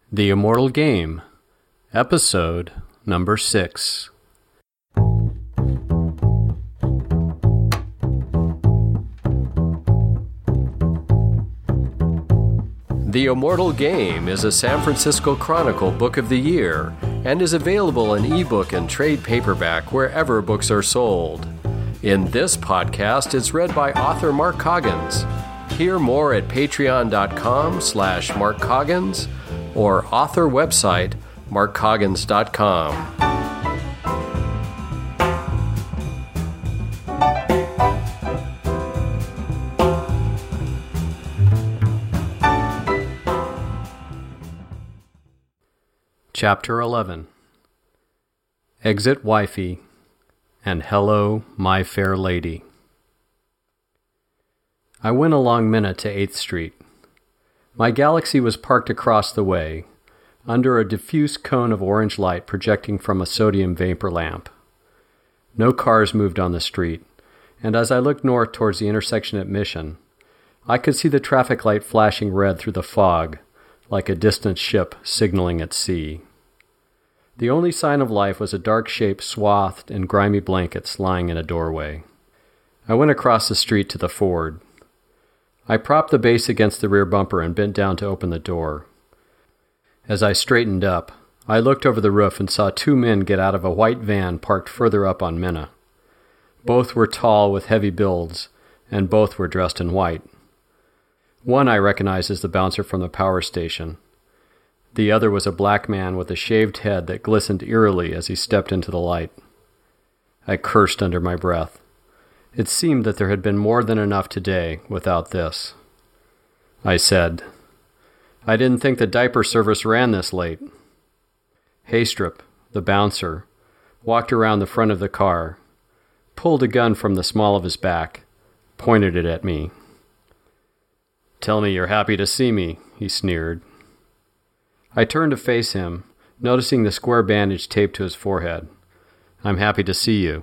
The Immortal Game, Episode Number 6. The Immortal Game is a San Francisco Chronicle Book of the Year and is available in ebook and trade paperback wherever books are sold. In this podcast, it's read by author Mark Coggins. Hear more at patreon.com/Mark Coggins or author website markcoggins.com. Chapter 11. Exit Wifey and Hello, My Fair Lady. I went along Minna to 8th Street. My Galaxy was parked across the way, under a diffuse cone of orange light projecting from a sodium vapor lamp. No cars moved on the street, and as I looked north towards the intersection at Mission, I could see the traffic light flashing red through the fog, like a distant ship signaling at sea. The only sign of life was a dark shape swathed in grimy blankets lying in a doorway. I went across the street to the Ford. I propped the base against the rear bumper and bent down to open the door. As I straightened up, I looked over the roof and saw two men get out of a white van parked further up on Minna. Both were tall with heavy builds, and both were dressed in white. One I recognized as the bouncer from the power station. The other was a black man with a shaved head that glistened eerily as he stepped into the light. I cursed under my breath. It seemed that there had been more than enough today without this. I said, "I didn't think the diaper service ran this late." Haystrip, the bouncer, walked around the front of the car, pulled a gun from the small of his back, pointed it at me. "Tell me you're happy to see me," he sneered. I turned to face him, noticing the square bandage taped to his forehead. "I'm happy to see you."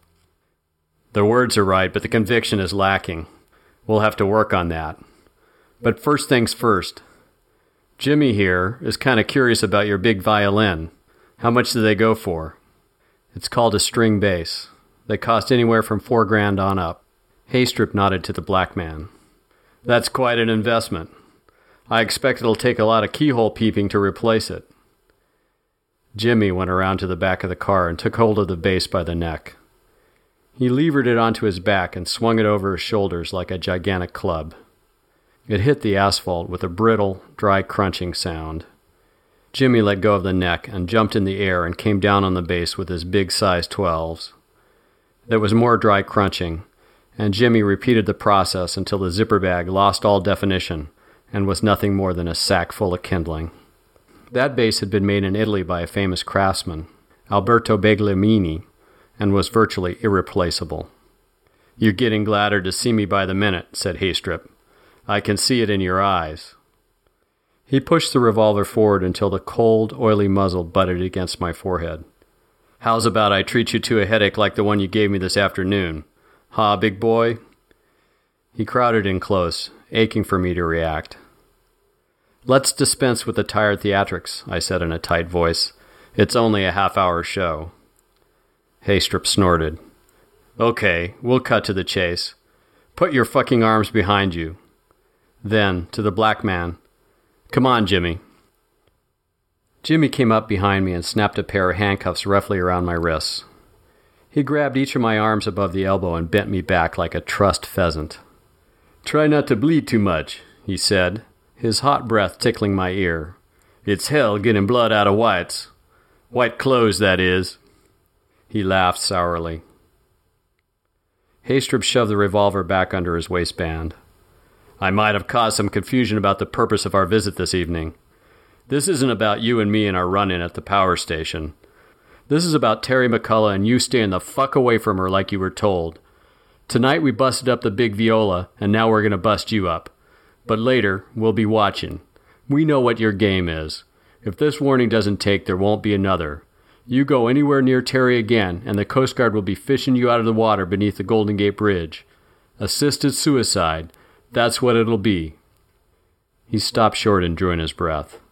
"The words are right, but the conviction is lacking. We'll have to work on that. But first things first. Jimmy here is kind of curious about your big violin. How much do they go for?" "It's called a string bass. They cost anywhere from $4,000 on up." Haystrip nodded to the black man. "That's quite an investment. I expect it'll take a lot of keyhole peeping to replace it." Jimmy went around to the back of the car and took hold of the bass by the neck. He levered it onto his back and swung it over his shoulders like a gigantic club. It hit the asphalt with a brittle, dry crunching sound. Jimmy let go of the neck and jumped in the air and came down on the bass with his big size 12s. There was more dry crunching, and Jimmy repeated the process until the zipper bag lost all definition and was nothing more than a sack full of kindling. That bass had been made in Italy by a famous craftsman, Alberto Begliamini, and was virtually irreplaceable. "You're getting gladder to see me by the minute," said Haystrip. "I can see it in your eyes." He pushed the revolver forward until the cold, oily muzzle butted against my forehead. "How's about I treat you to a headache like the one you gave me this afternoon? Ha, big boy?" He crowded in close, aching for me to react. "Let's dispense with the tired theatrics," I said in a tight voice. "It's only a half-hour show." Haystrip snorted. "Okay, we'll cut to the chase. Put your fucking arms behind you." Then, to the black man, "Come on, Jimmy." Jimmy came up behind me and snapped a pair of handcuffs roughly around my wrists. He grabbed each of my arms above the elbow and bent me back like a trussed pheasant. "Try not to bleed too much," he said, his hot breath tickling my ear. "It's hell getting blood out of whites. White clothes, that is." He laughed sourly. Haystrip shoved the revolver back under his waistband. "I might have caused some confusion about the purpose of our visit this evening. This isn't about you and me and our run-in at the power station. This is about Terry McCullough and you staying the fuck away from her like you were told. Tonight we busted up the big Viola, and now we're going to bust you up. But later, we'll be watching. We know what your game is. If this warning doesn't take, there won't be another. You go anywhere near Terry again, and the Coast Guard will be fishing you out of the water beneath the Golden Gate Bridge. Assisted suicide. That's what it'll be." He stopped short and drew in his breath.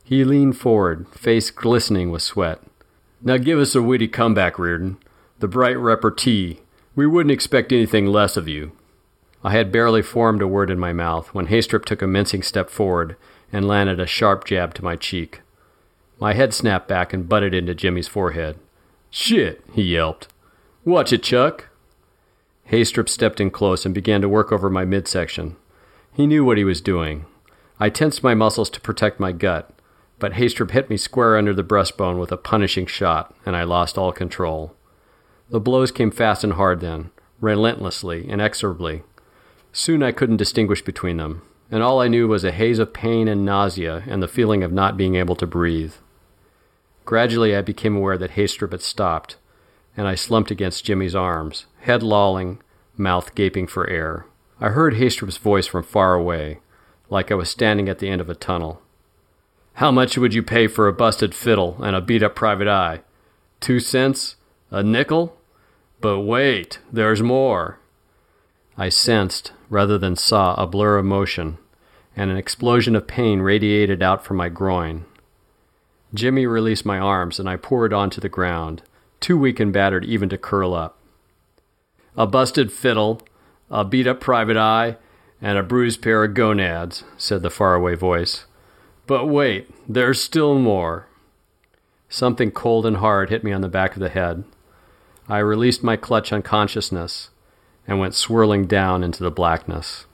He leaned forward, face glistening with sweat. "Now give us a witty comeback, Reardon. The bright repartee. We wouldn't expect anything less of you." I had barely formed a word in my mouth when Haystrip took a mincing step forward and landed a sharp jab to my cheek. My head snapped back and butted into Jimmy's forehead. "Shit," he yelped. "Watch it, Chuck." Haystrip stepped in close and began to work over my midsection. He knew what he was doing. I tensed my muscles to protect my gut, but Haystrip hit me square under the breastbone with a punishing shot, and I lost all control. The blows came fast and hard then, relentlessly, inexorably. Soon I couldn't distinguish between them, and all I knew was a haze of pain and nausea and the feeling of not being able to breathe. Gradually I became aware that Haystrip had stopped, and I slumped against Jimmy's arms, head lolling, mouth gaping for air. I heard Haystrip's voice from far away, like I was standing at the end of a tunnel. "How much would you pay for a busted fiddle and a beat-up private eye? 2 cents? A nickel? But wait, there's more." I sensed, rather than saw, a blur of motion, and an explosion of pain radiated out from my groin. Jimmy released my arms, and I poured onto the ground, too weak and battered even to curl up. "A busted fiddle, a beat-up private eye, and a bruised pair of gonads," said the faraway voice. "But wait, there's still more." Something cold and hard hit me on the back of the head. I released my clutch on consciousness and went swirling down into the blackness.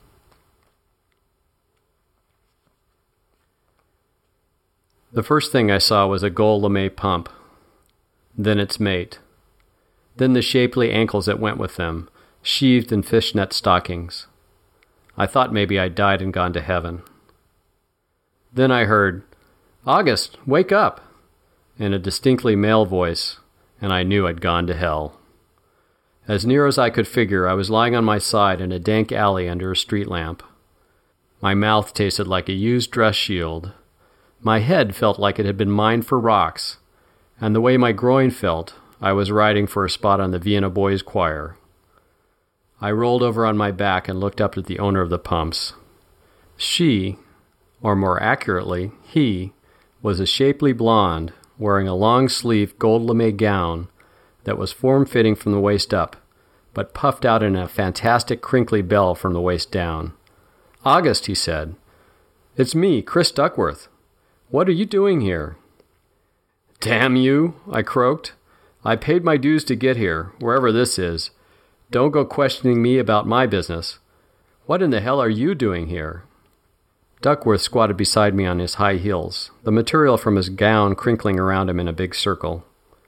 The first thing I saw was a Gold LeMay pump, then its mate, then the shapely ankles that went with them, sheathed in fishnet stockings. I thought maybe I'd died and gone to heaven. Then I heard, "August, wake up," in a distinctly male voice, and I knew I'd gone to hell. As near as I could figure, I was lying on my side in a dank alley under a street lamp. My mouth tasted like a used dress shield. My head felt like it had been mined for rocks, and the way my groin felt, I was riding for a spot on the Vienna Boys Choir. I rolled over on my back and looked up at the owner of the pumps. She, or more accurately, he, was a shapely blonde, wearing a long-sleeved Gold LeMay gown that was form-fitting from the waist up, but puffed out in a fantastic crinkly bell from the waist down. "August," he said. "It's me, Chris Duckworth. What are you doing here?" "Damn you," I croaked. "I paid my dues to get here, wherever this is. Don't go questioning me about my business. What in the hell are you doing here?" Duckworth squatted beside me on his high heels, the material from his gown crinkling around him in a big circle.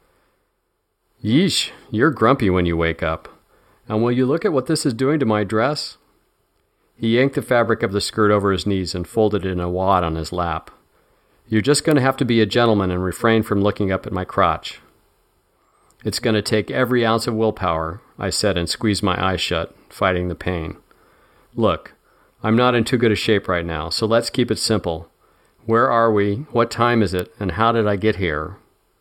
"Yeesh, you're grumpy when you wake up. And will you look at what this is doing to my dress?" He yanked the fabric of the skirt over his knees and folded it in a wad on his lap. "You're just going to have to be a gentleman and refrain from looking up at my crotch." "It's going to take every ounce of willpower," I said and squeezed my eyes shut, fighting the pain. "Look, I'm not in too good a shape right now, so let's keep it simple. Where are we, what time is it, and how did I get here?"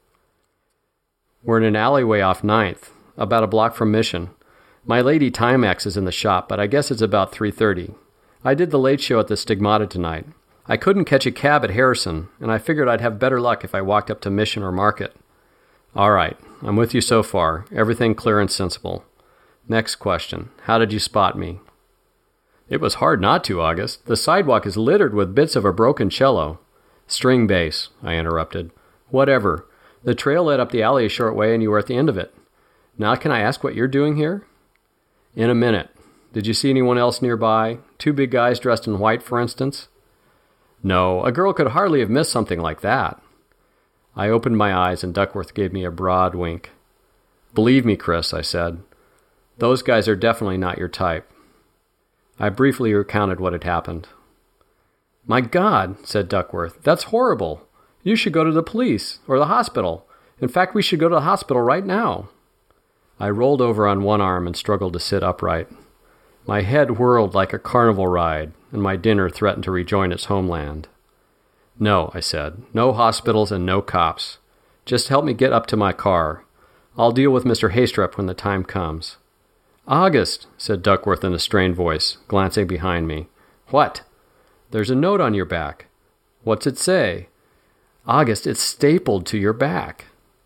"We're in an alleyway off 9th, about a block from Mission. My lady Timex is in the shop, but I guess it's about 3:30. I did the late show at the Stigmata tonight. I couldn't catch a cab at Harrison, and I figured I'd have better luck if I walked up to Mission or Market." "All right, I'm with you so far. Everything clear and sensible. Next question. How did you spot me?" "It was hard not to, August. The sidewalk is littered with bits of a broken cello." "String bass," I interrupted. "Whatever. The trail led up the alley a short way and you were at the end of it. Now can I ask what you're doing here?" "In a minute. Did you see anyone else nearby? 2 big guys dressed in white, for instance?" "No, a girl could hardly have missed something like that." I opened my eyes and Duckworth gave me a broad wink. "Believe me, Chris," I said. "Those guys are definitely not your type." I briefly recounted what had happened. "My God," said Duckworth, "that's horrible. You should go to the police, or the hospital. In fact, we should go to the hospital right now." I rolled over on one arm and struggled to sit upright. My head whirled like a carnival ride, and my dinner threatened to rejoin its homeland. "No," I said. "No hospitals and no cops. Just help me get up to my car. I'll deal with Mr. Haystrip when the time comes." "August," said Duckworth in a strained voice, glancing behind me. "What?" "There's a note on your back." "What's it say?" August, it's stapled to your back.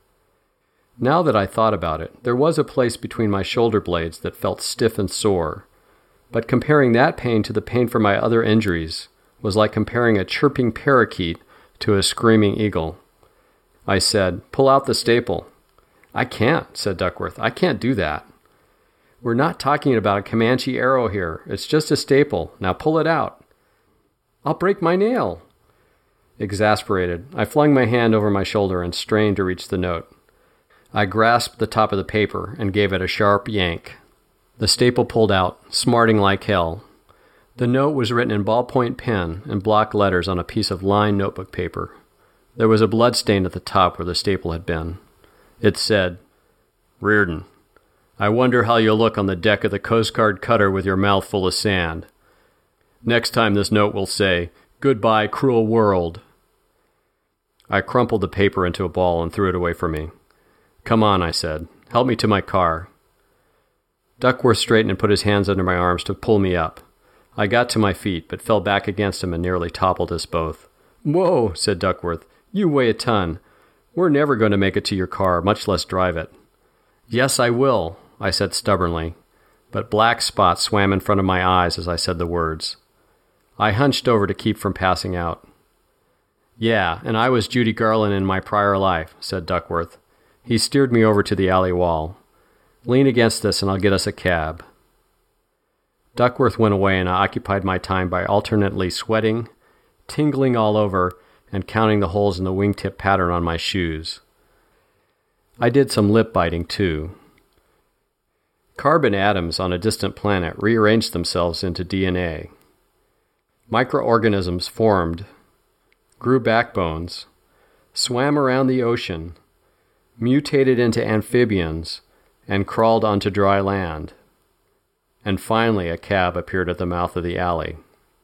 Now that I thought about it, there was a place between my shoulder blades that felt stiff and sore, but comparing that pain to the pain from my other injuries was like comparing a chirping parakeet to a screaming eagle. I said, "Pull out the staple." "I can't," said Duckworth. "I can't do that." "We're not talking about a Comanche arrow here. It's just a staple. Now pull it out." "I'll break my nail." Exasperated, I flung my hand over my shoulder and strained to reach the note. I grasped the top of the paper and gave it a sharp yank. The staple pulled out, smarting like hell. The note was written in ballpoint pen and block letters on a piece of lined notebook paper. There was a blood stain at the top where the staple had been. It said, "Reardon, I wonder how you'll look on the deck of the Coast Guard cutter with your mouth full of sand. Next time this note will say, 'Goodbye, cruel world.'" I crumpled the paper into a ball and threw it away from me. "Come on," I said. "Help me to my car." Duckworth straightened and put his hands under my arms to pull me up. I got to my feet, but fell back against him and nearly toppled us both. "Whoa," said Duckworth. "You weigh a ton. We're never going to make it to your car, much less drive it." "Yes, I will," I said stubbornly, but black spots swam in front of my eyes as I said the words. I hunched over to keep from passing out. "Yeah, and I was Judy Garland in my prior life," said Duckworth. He steered me over to the alley wall. "Lean against this and I'll get us a cab." Duckworth went away and I occupied my time by alternately sweating, tingling all over, and counting the holes in the wingtip pattern on my shoes. I did some lip biting too. Carbon atoms on a distant planet rearranged themselves into DNA. Microorganisms formed, grew backbones, swam around the ocean, mutated into amphibians, and crawled onto dry land. And finally a cab appeared at the mouth of the alley.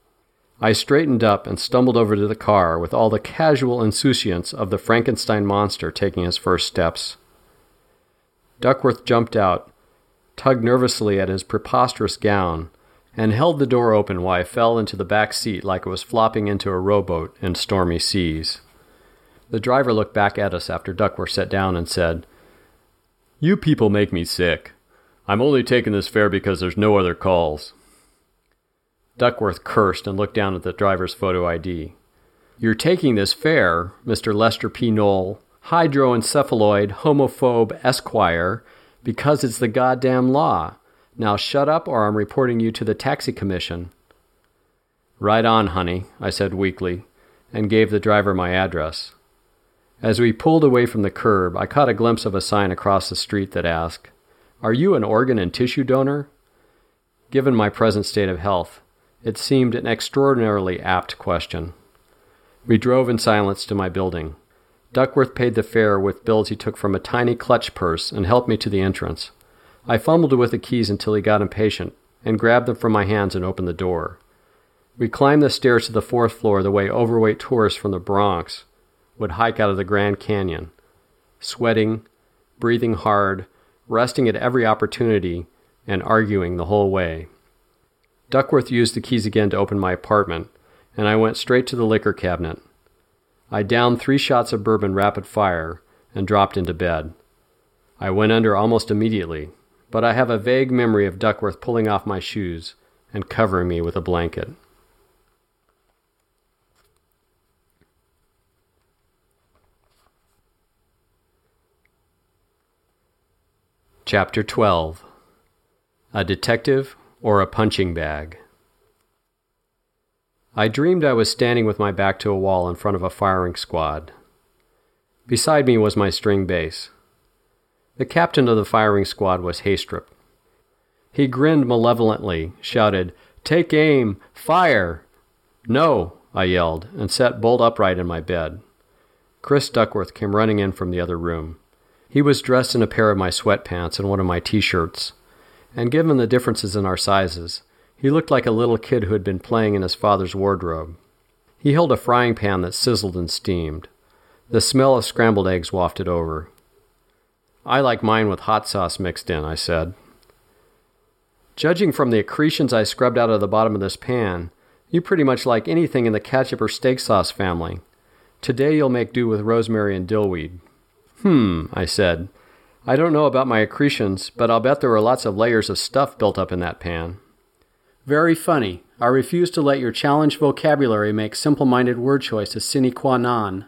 I straightened up and stumbled over to the car with all the casual insouciance of the Frankenstein monster taking his first steps. Duckworth jumped out, tugged nervously at his preposterous gown, and held the door open while I fell into the back seat like it was flopping into a rowboat in stormy seas. The driver looked back at us after Duckworth sat down and said, "You people make me sick. I'm only taking this fare because there's no other calls." Duckworth cursed and looked down at the driver's photo ID. "You're taking this fare, Mr. Lester P. Knoll, hydroencephaloid, homophobe, Esquire, because it's the goddamn law. Now shut up or I'm reporting you to the taxi commission." "Right on, honey," I said weakly, and gave the driver my address. As we pulled away from the curb, I caught a glimpse of a sign across the street that asked, "Are you an organ and tissue donor?" Given my present state of health, it seemed an extraordinarily apt question. We drove in silence to my building. Duckworth paid the fare with bills he took from a tiny clutch purse and helped me to the entrance. I fumbled with the keys until he got impatient and grabbed them from my hands and opened the door. We climbed the stairs to the fourth floor the way overweight tourists from the Bronx would hike out of the Grand Canyon, sweating, breathing hard, resting at every opportunity, and arguing the whole way. Duckworth used the keys again to open my apartment, and I went straight to the liquor cabinet. I downed 3 shots of bourbon rapid fire and dropped into bed. I went under almost immediately, but I have a vague memory of Duckworth pulling off my shoes and covering me with a blanket. Chapter 12. A Detective or a Punching Bag. I dreamed I was standing with my back to a wall in front of a firing squad. Beside me was my string bass. The captain of the firing squad was Haystrip. He grinned malevolently, shouted, "Take aim! Fire!" "No!" I yelled, and sat bolt upright in my bed. Chris Duckworth came running in from the other room. He was dressed in a pair of my sweatpants and one of my t-shirts, and given the differences in our sizes, he looked like a little kid who had been playing in his father's wardrobe. He held a frying pan that sizzled and steamed. The smell of scrambled eggs wafted over. "I like mine with hot sauce mixed in," I said. "Judging from the accretions I scrubbed out of the bottom of this pan, you pretty much like anything in the ketchup or steak sauce family. Today you'll make do with rosemary and dillweed. I said. I don't know about my accretions, but I'll bet there were lots of layers of stuff built up in that pan. Very funny. I refuse to let your challenged vocabulary make simple-minded word choice a sine qua non.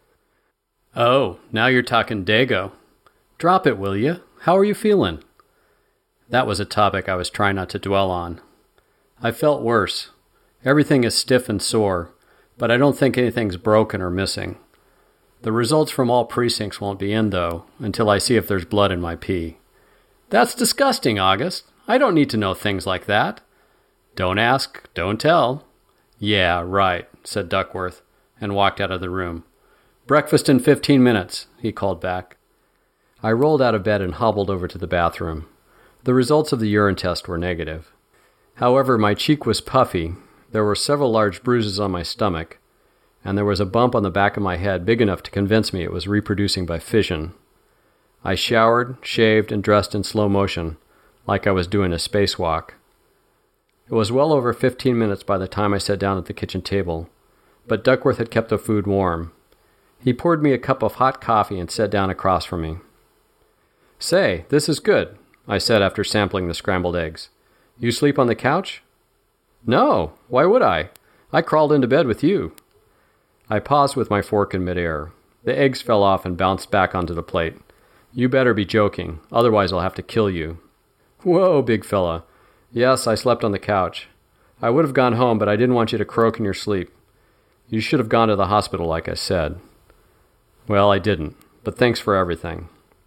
Oh, now you're talking Dago. Drop it, will you? How are you feeling? That was a topic I was trying not to dwell on. I felt worse. Everything is stiff and sore, but I don't think anything's broken or missing. The results from all precincts won't be in, though, until I see if there's blood in my pee. That's disgusting, August. I don't need to know things like that. Don't ask, don't tell. Yeah, right, said Duckworth, and walked out of the room. Breakfast in 15 minutes, he called back. I rolled out of bed and hobbled over to the bathroom. The results of the urine test were negative. However, my cheek was puffy, there were several large bruises on my stomach, and there was a bump on the back of my head big enough to convince me it was reproducing by fission. I showered, shaved, and dressed in slow motion, like I was doing a spacewalk. It was well over 15 minutes by the time I sat down at the kitchen table, but Duckworth had kept the food warm. He poured me a cup of hot coffee and sat down across from me. Say, this is good, I said after sampling the scrambled eggs. You sleep on the couch? No, why would I? I crawled into bed with you. I paused with my fork in midair. The eggs fell off and bounced back onto the plate. You better be joking, otherwise I'll have to kill you. Whoa, big fella. Yes, I slept on the couch. I would have gone home, but I didn't want you to croak in your sleep. You should have gone to the hospital like I said. Well, I didn't, but thanks for everything.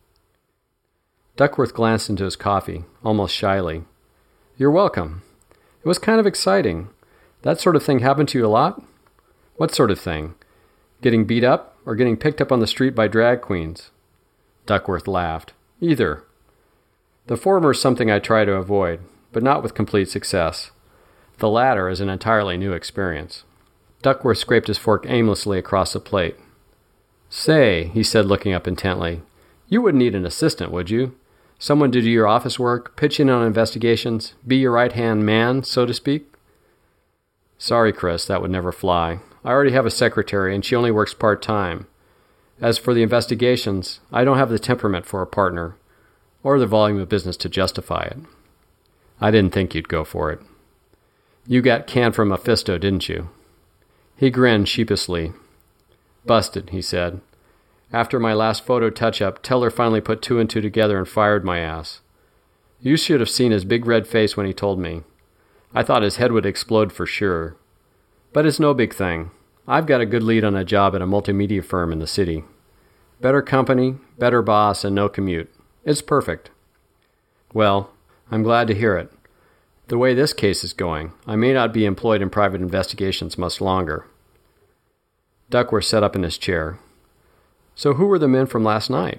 Duckworth glanced into his coffee, almost shyly. You're welcome. It was kind of exciting. That sort of thing happened to you a lot? What sort of thing? Getting beat up or getting picked up on the street by drag queens? Duckworth laughed. Either. The former is something I try to avoid, but not with complete success. The latter is an entirely new experience. Duckworth scraped his fork aimlessly across the plate. Say, he said, looking up intently, you wouldn't need an assistant, would you? Someone to do your office work, pitch in on investigations, be your right-hand man, so to speak? Sorry, Chris, that would never fly. I already have a secretary, and she only works part-time. As for the investigations, I don't have the temperament for a partner, or the volume of business to justify it. I didn't think you'd go for it. You got canned from Mephisto, didn't you? He grinned sheepishly. Busted, he said. After my last photo touch-up, Teller finally put two and two together and fired my ass. You should have seen his big red face when he told me. I thought his head would explode for sure. But it's no big thing. I've got a good lead on a job at a multimedia firm in the city. Better company, better boss, and no commute. It's perfect. Well, I'm glad to hear it. The way this case is going, I may not be employed in private investigations much longer. Duckworth sat up in his chair. So who were the men from last night?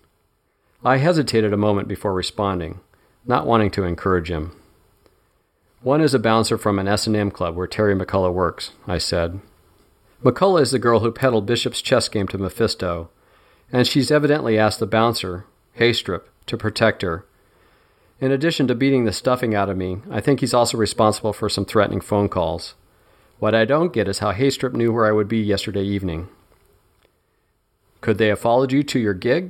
I hesitated a moment before responding, not wanting to encourage him. One is a bouncer from an S&M club where Terry McCullough works, I said. McCullough is the girl who peddled Bishop's chess game to Mephisto, and she's evidently asked the bouncer, Haystrip, to protect her. In addition to beating the stuffing out of me, I think he's also responsible for some threatening phone calls. What I don't get is how Haystrip knew where I would be yesterday evening. Could they have followed you to your gig?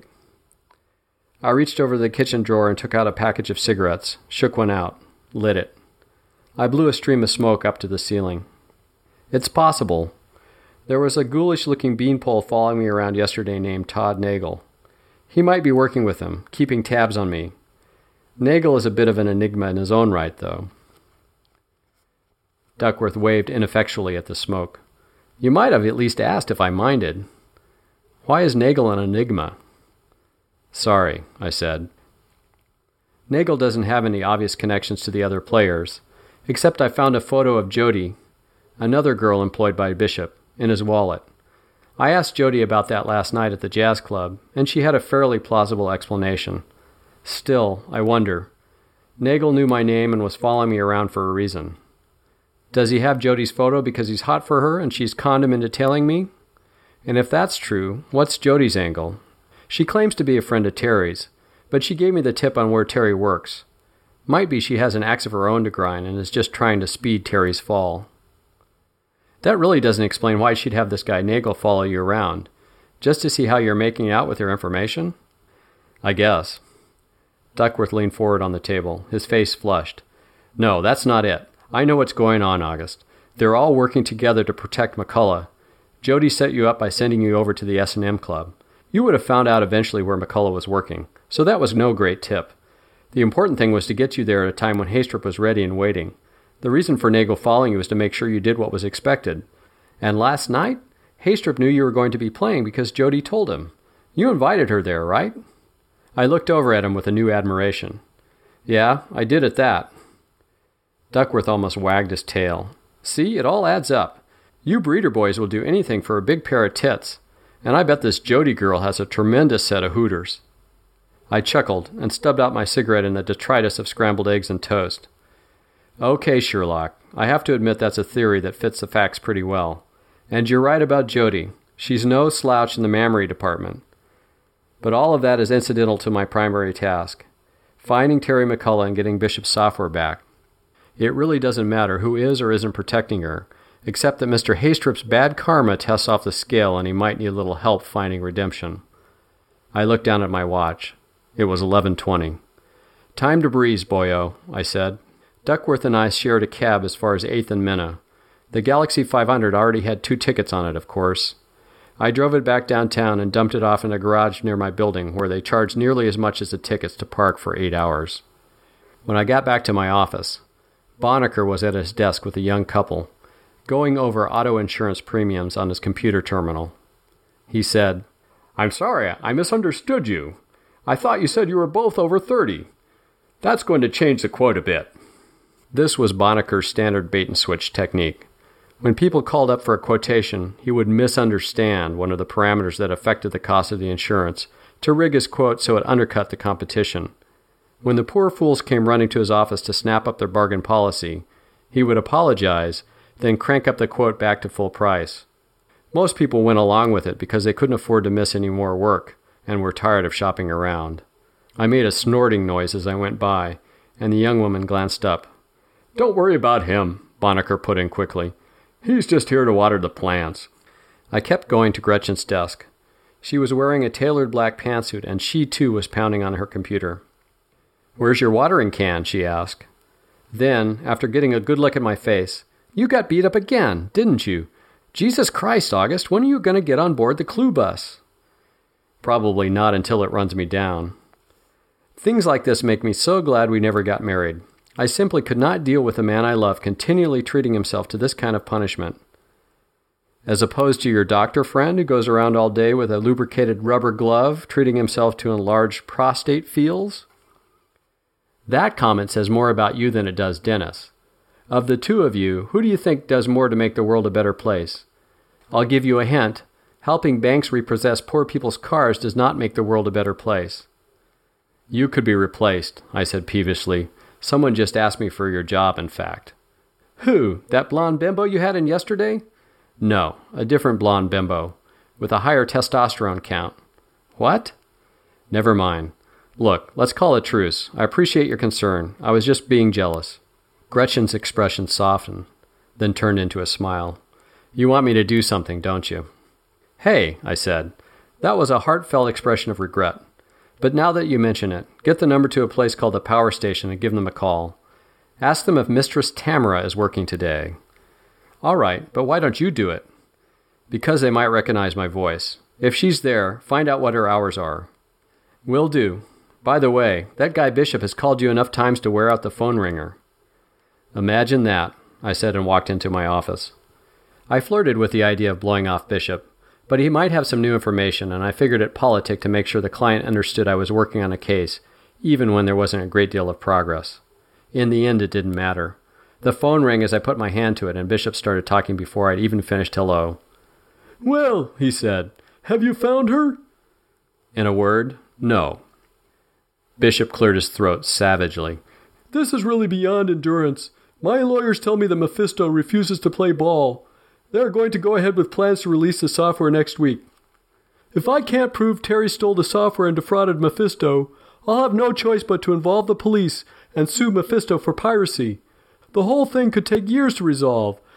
I reached over to the kitchen drawer and took out a package of cigarettes, shook one out, lit it. I blew a stream of smoke up to the ceiling. It's possible. There was a ghoulish-looking beanpole following me around yesterday named Todd Nagel. He might be working with him, keeping tabs on me. Nagel is a bit of an enigma in his own right, though. Duckworth waved ineffectually at the smoke. You might have at least asked if I minded. Why is Nagel an enigma? Sorry, I said. Nagel doesn't have any obvious connections to the other players, except I found a photo of Jody, another girl employed by Bishop, in his wallet. I asked Jody about that last night at the jazz club, and she had a fairly plausible explanation. Still, I wonder. Nagel knew my name and was following me around for a reason. Does he have Jody's photo because he's hot for her and she's conned him into tailing me? And if that's true, what's Jody's angle? She claims to be a friend of Terry's, but she gave me the tip on where Terry works. Might be she has an axe of her own to grind and is just trying to speed Terry's fall. That really doesn't explain why she'd have this guy Nagel follow you around. Just to see how you're making out with your information? I guess. Duckworth leaned forward on the table, his face flushed. No, that's not it. I know what's going on, August. They're all working together to protect McCullough. Jody set you up by sending you over to the S&M Club. You would have found out eventually where McCullough was working, so that was no great tip. The important thing was to get you there at a time when Haystrip was ready and waiting. The reason for Nagel following you was to make sure you did what was expected. And last night, Haystrip knew you were going to be playing because Jody told him. You invited her there, right? I looked over at him with a new admiration. Yeah, I did at that. Duckworth almost wagged his tail. See, it all adds up. You breeder boys will do anything for a big pair of tits, and I bet this Jody girl has a tremendous set of hooters. I chuckled and stubbed out my cigarette in the detritus of scrambled eggs and toast. Okay, Sherlock, I have to admit that's a theory that fits the facts pretty well. And you're right about Jody. She's no slouch in the mammary department. But all of that is incidental to my primary task, finding Terry McCullough and getting Bishop's software back. It really doesn't matter who is or isn't protecting her, except that Mr. Haystrip's bad karma tests off the scale and he might need a little help finding redemption. I looked down at my watch. It was 11:20. Time to breeze, boyo, I said. Duckworth and I shared a cab as far as 8th and Minna. The Galaxy 500 already had 2 tickets on it, of course. I drove it back downtown and dumped it off in a garage near my building where they charged nearly as much as the tickets to park for 8 hours. When I got back to my office, Bonacker was at his desk with a young couple, going over auto insurance premiums on his computer terminal. He said, I'm sorry, I misunderstood you. I thought you said you were both over 30. That's going to change the quote a bit. This was Bonacker's standard bait-and-switch technique. When people called up for a quotation, he would misunderstand one of the parameters that affected the cost of the insurance to rig his quote so it undercut the competition. When the poor fools came running to his office to snap up their bargain policy, he would apologize, then crank up the quote back to full price. Most people went along with it because they couldn't afford to miss any more work and were tired of shopping around. I made a snorting noise as I went by, and the young woman glanced up. Don't worry about him, Bonacker put in quickly. He's just here to water the plants. I kept going to Gretchen's desk. She was wearing a tailored black pantsuit, and she too was pounding on her computer. Where's your watering can? She asked. Then, after getting a good look at my face, you got beat up again, didn't you? Jesus Christ, August, when are you going to get on board the Clue bus? Probably not until it runs me down. Things like this make me so glad we never got married. I simply could not deal with a man I love continually treating himself to this kind of punishment. As opposed to your doctor friend who goes around all day with a lubricated rubber glove, treating himself to enlarged prostate feels? That comment says more about you than it does Dennis. Of the two of you, who do you think does more to make the world a better place? I'll give you a hint. Helping banks repossess poor people's cars does not make the world a better place. You could be replaced, I said peevishly. Someone just asked me for your job, in fact. Who? That blonde bimbo you had in yesterday? No, a different blonde bimbo, with a higher testosterone count. What? Never mind. Look, let's call a truce. I appreciate your concern. I was just being jealous. Gretchen's expression softened, then turned into a smile. You want me to do something, don't you? Hey, I said. That was a heartfelt expression of regret. But now that you mention it, get the number to a place called the Power Station and give them a call. Ask them if Mistress Tamara is working today. All right, but why don't you do it? Because they might recognize my voice. If she's there, find out what her hours are. Will do. By the way, that guy Bishop has called you enough times to wear out the phone ringer. Imagine that, I said and walked into my office. I flirted with the idea of blowing off Bishop, but he might have some new information, and I figured it politic to make sure the client understood I was working on a case, even when there wasn't a great deal of progress. In the end, it didn't matter. The phone rang as I put my hand to it, and Bishop started talking before I'd even finished hello. Well, he said, have you found her? In a word, no. Bishop cleared his throat savagely. This is really beyond endurance. My lawyers tell me that Mephisto refuses to play ball. They are going to go ahead with plans to release the software next week. If I can't prove Terry stole the software and defrauded Mephisto, I'll have no choice but to involve the police and sue Mephisto for piracy. The whole thing could take years to resolve,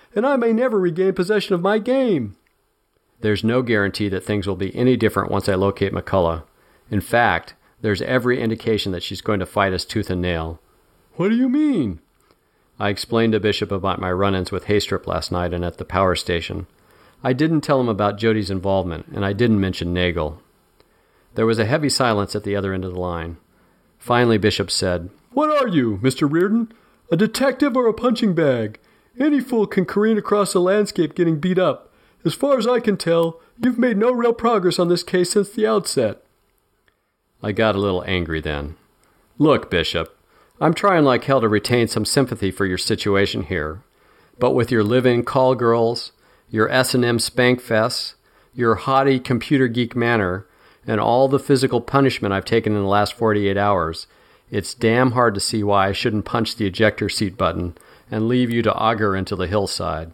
and I may never regain possession of my game." There's no guarantee that things will be any different once I locate McCullough. In fact, there's every indication that she's going to fight us tooth and nail. "What do you mean?" I explained to Bishop about my run-ins with Haystrip last night and at the power station. I didn't tell him about Jody's involvement, and I didn't mention Nagel. There was a heavy silence at the other end of the line. Finally, Bishop said, "What are you, Mr. Reardon? A detective or a punching bag? Any fool can careen across the landscape getting beat up. As far as I can tell, you've made no real progress on this case since the outset." I got a little angry then. "Look, Bishop, I'm trying like hell to retain some sympathy for your situation here. But with your live-in call girls, your S&M spank fests, your haughty computer geek manner, and all the physical punishment I've taken in the last 48 hours, it's damn hard to see why I shouldn't punch the ejector seat button and leave you to auger into the hillside."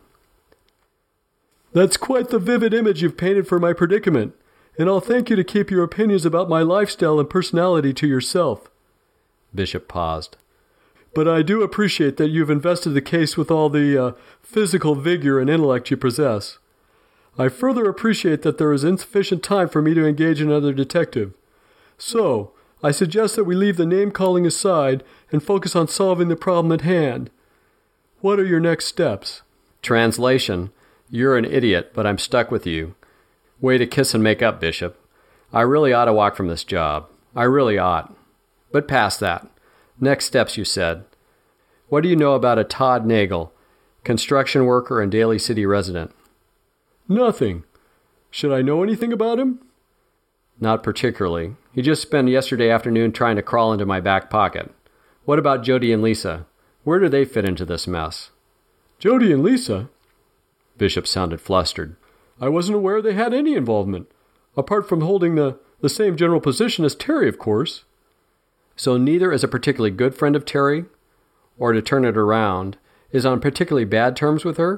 "That's quite the vivid image you've painted for my predicament, and I'll thank you to keep your opinions about my lifestyle and personality to yourself." Bishop paused. "But I do appreciate that you've invested the case with all the physical vigor and intellect you possess. I further appreciate that there is insufficient time for me to engage another detective. So, I suggest that we leave the name-calling aside and focus on solving the problem at hand. What are your next steps?" Translation: You're an idiot, but I'm stuck with you. Way to kiss and make up, Bishop. I really ought to walk from this job. I really ought. But past that. Next steps, you said. What do you know about a Todd Nagel, construction worker and Daly City resident? "Nothing. Should I know anything about him?" Not particularly. He just spent yesterday afternoon trying to crawl into my back pocket. What about Jody and Lisa? Where do they fit into this mess? "Jody and Lisa?" Bishop sounded flustered. "I wasn't aware they had any involvement, apart from holding the same general position as Terry, of course." So neither is a particularly good friend of Terry, or to turn it around, is on particularly bad terms with her?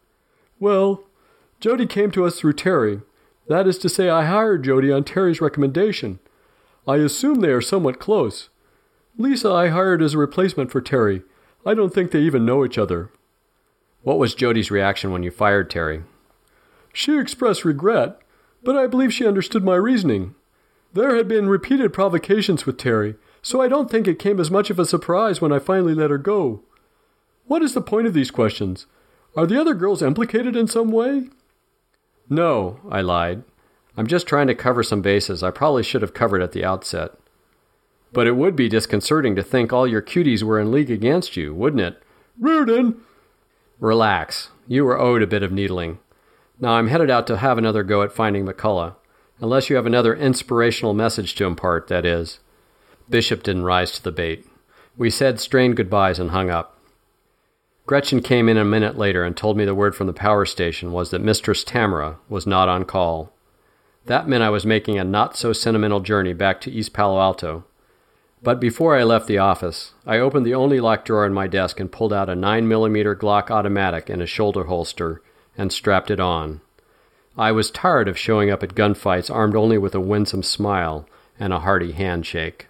"Well, Jody came to us through Terry. That is to say, I hired Jody on Terry's recommendation. I assume they are somewhat close. Lisa I hired as a replacement for Terry. I don't think they even know each other." What was Jody's reaction when you fired Terry? "She expressed regret, but I believe she understood my reasoning. There had been repeated provocations with Terry, so I don't think it came as much of a surprise when I finally let her go. What is the point of these questions? Are the other girls implicated in some way?" "No," I lied. "I'm just trying to cover some bases I probably should have covered at the outset." "But it would be disconcerting to think all your cuties were in league against you, wouldn't it?" "Reardon!" "Relax. You were owed a bit of needling. Now I'm headed out to have another go at finding McCullough. Unless you have another inspirational message to impart, that is." Bishop didn't rise to the bait. We said strained goodbyes and hung up. Gretchen came in a minute later and told me the word from the power station was that Mistress Tamara was not on call. That meant I was making a not-so-sentimental journey back to East Palo Alto. But before I left the office, I opened the only locked drawer in my desk and pulled out a 9mm Glock automatic in a shoulder holster and strapped it on. I was tired of showing up at gunfights armed only with a winsome smile and a hearty handshake.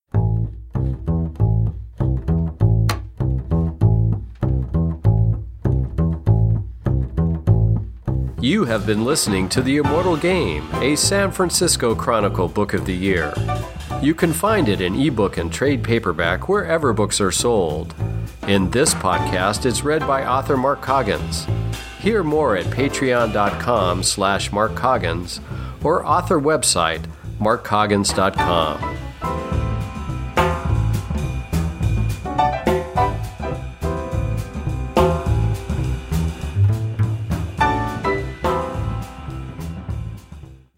You have been listening to The Immortal Game, a San Francisco Chronicle Book of the Year. You can find it in ebook and trade paperback wherever books are sold. In this podcast, it's read by author Mark Coggins. Hear more at patreon.com/Mark Coggins or author website markcoggins.com.